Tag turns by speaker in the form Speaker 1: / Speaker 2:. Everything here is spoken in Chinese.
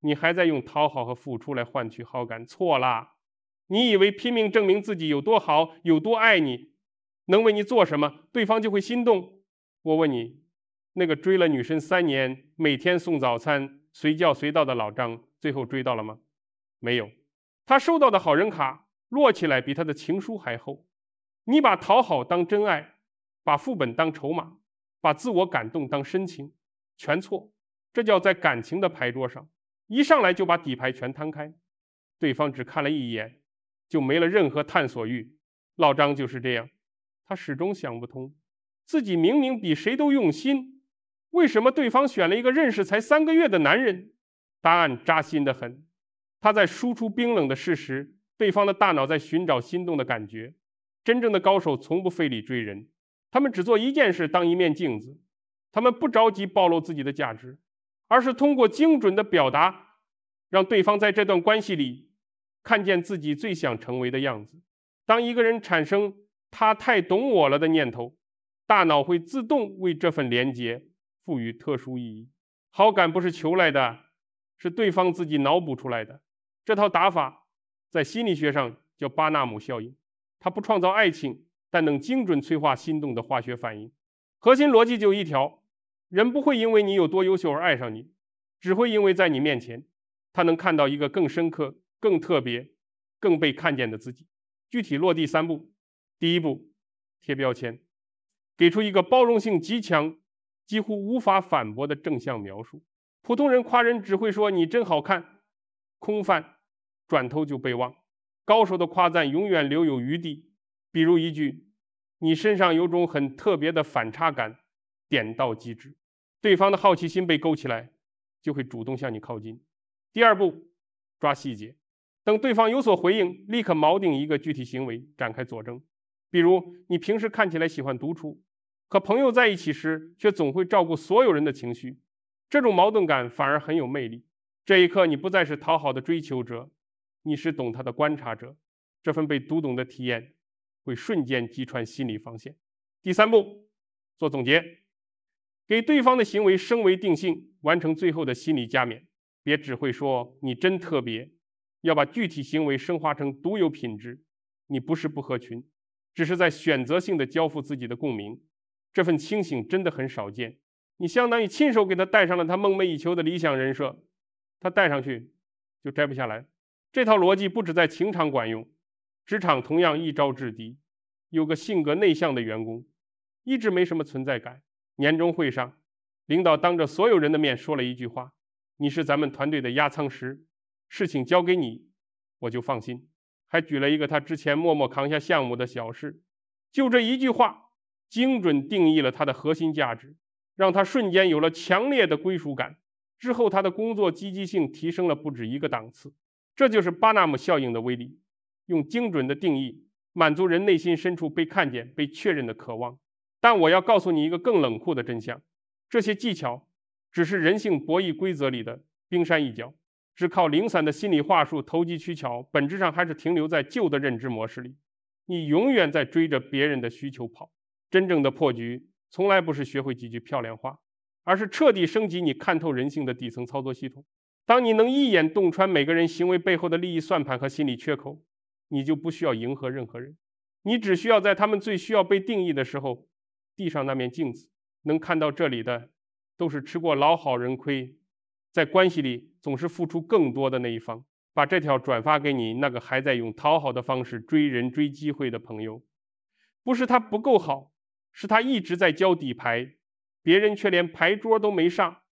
Speaker 1: 你还在用讨好和付出来换取好感，错啦！你以为拼命证明自己有多好，有多爱你，能为你做什么，对方就会心动？我问你，那个追了女生3年，每天送早餐、随叫随到的老张，最后追到了吗？没有。他收到的好人卡摞起来比他的情书还厚。你把讨好当真爱，把副本当筹码，把自我感动当深情，全错。这叫在感情的牌桌上，一上来就把底牌全摊开，对方只看了一眼，就没了任何探索欲。老张就是这样，他始终想不通，自己明明比谁都用心，为什么对方选了一个认识才3个月的男人？答案扎心得很，他在输出冰冷的事实，对方的大脑在寻找心动的感觉。真正的高手从不费力追人，他们只做一件事，当一面镜子。他们不着急暴露自己的价值，而是通过精准的表达，让对方在这段关系里看见自己最想成为的样子。当一个人产生他太懂我了的念头，大脑会自动为这份连结赋予特殊意义。好感不是求来的，是对方自己脑补出来的。这套打法在心理学上叫巴纳姆效应，它不创造爱情，但能精准催化心动的化学反应。核心逻辑就一条，人不会因为你有多优秀而爱上你，只会因为在你面前，他能看到一个更深刻、更特别、更被看见的自己。具体落地3步。第一步，贴标签，给出一个包容性极强、几乎无法反驳的正向描述。普通人夸人只会说你真好看，空泛，转头就被忘。高手的夸赞永远留有余地，比如一句你身上有种很特别的反差感，点到即止，对方的好奇心被勾起来，就会主动向你靠近。第二步，抓细节，等对方有所回应，立刻锚定一个具体行为展开佐证。比如你平时看起来喜欢独处，和朋友在一起时却总会照顾所有人的情绪，这种矛盾感反而很有魅力。这一刻你不再是讨好的追求者，你是懂他的观察者，这份被读懂的体验会瞬间击穿心理防线。第3步，做总结，给对方的行为升维定性，完成最后的心理加冕。别只会说你真特别，要把具体行为升华成独有品质。你不是不合群，只是在选择性的交付自己的共鸣。这份清醒真的很少见，你相当于亲手给他戴上了他梦寐以求的理想人设，他戴上去就摘不下来。这套逻辑不只在情场管用，职场同样一招制敌。有个性格内向的员工，一直没什么存在感。年终会上，领导当着所有人的面说了一句话，你是咱们团队的压舱石，事情交给你我就放心。还举了一个他之前默默扛下项目的小事。就这一句话，精准定义了他的核心价值，让他瞬间有了强烈的归属感。之后他的工作积极性提升了不止一个档次。这就是巴纳姆效应的威力，用精准的定义满足人内心深处被看见、被确认的渴望。但我要告诉你一个更冷酷的真相，这些技巧只是人性博弈规则里的冰山一角，只靠零散的心理话术投机取巧，本质上还是停留在旧的认知模式里。你永远在追着别人的需求跑。真正的破局从来不是学会几句漂亮话，而是彻底升级你看透人性的底层操作系统。当你能一眼洞穿每个人行为背后的利益算盘和心理缺口，你就不需要迎合任何人，你只需要在他们最需要被定义的时候递上那面镜子。能看到这里的都是吃过老好人亏，在关系里总是付出更多的那一方。把这条转发给你那个还在用讨好的方式追人追机会的朋友。不是他不够好，是他一直在交底牌，别人却连牌桌都没上。